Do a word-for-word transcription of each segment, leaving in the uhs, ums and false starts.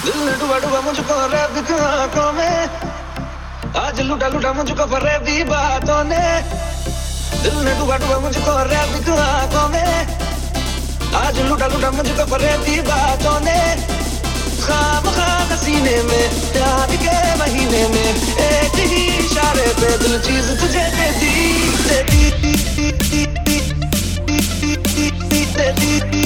दिल ने डूबा डूबा मुझको रैब की आंखों में, आज लूटा लूटा मुझको फरेबी बातों ने। दिल ने डूबा डूबा मुझको रैब की आंखों में, आज लूटा लूटा मुझको फरेबी बातों ने। खाम खाम सीने में प्यार के महीने में एक ही इशारे पे दिल चीज तुझे दे दी, दे दी, दे दी, दे दी, दे दी, दे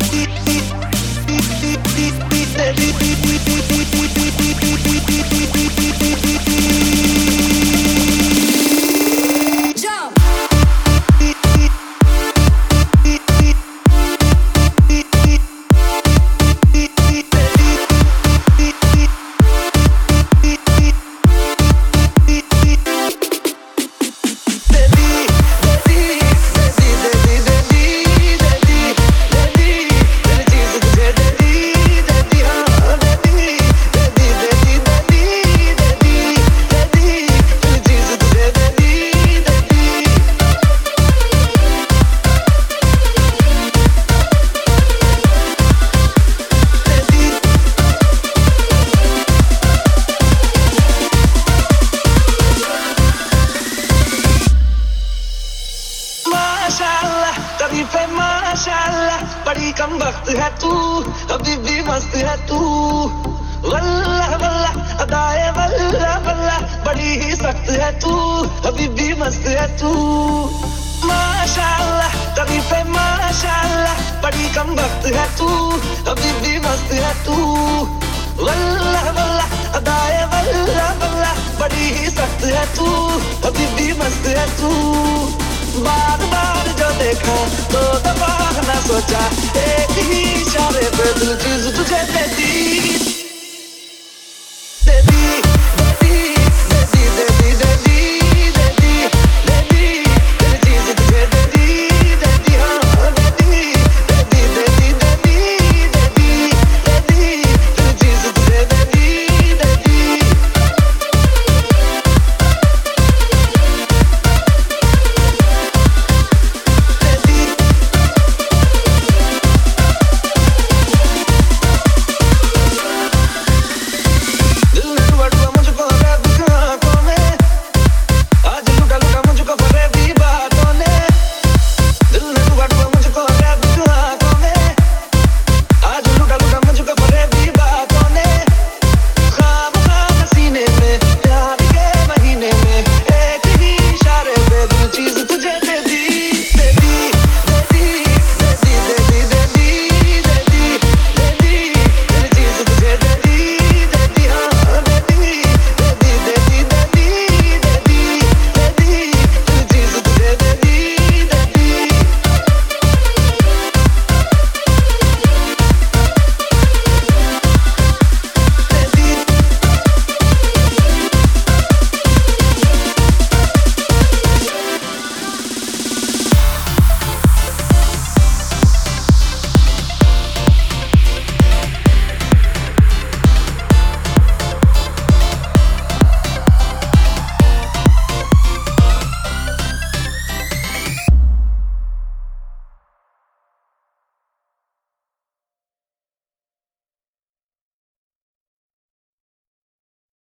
पे माशाअल्लाह बड़ी कम वक्त है तू, अभी भी मस्त है तू। वल्लाह वल्लाह अदाए वल्लाह वल्लाह बड़ी ही सख्त है तू, अभी भी मस्त है तू। माशाअल्लाह कभी पे माशाअल्लाह बड़ी कम वक्त है तू, अभी भी मस्त है तू। वल्लाह वल्लाह अदाए वल्लाह वल्लाह बड़ी ही सख्त है तू, अभी भी मस्त है तू। बार बार जो देखा दो दफा ना सोचा, एक ही इशारे पे दिल चीज तुझे दे दी।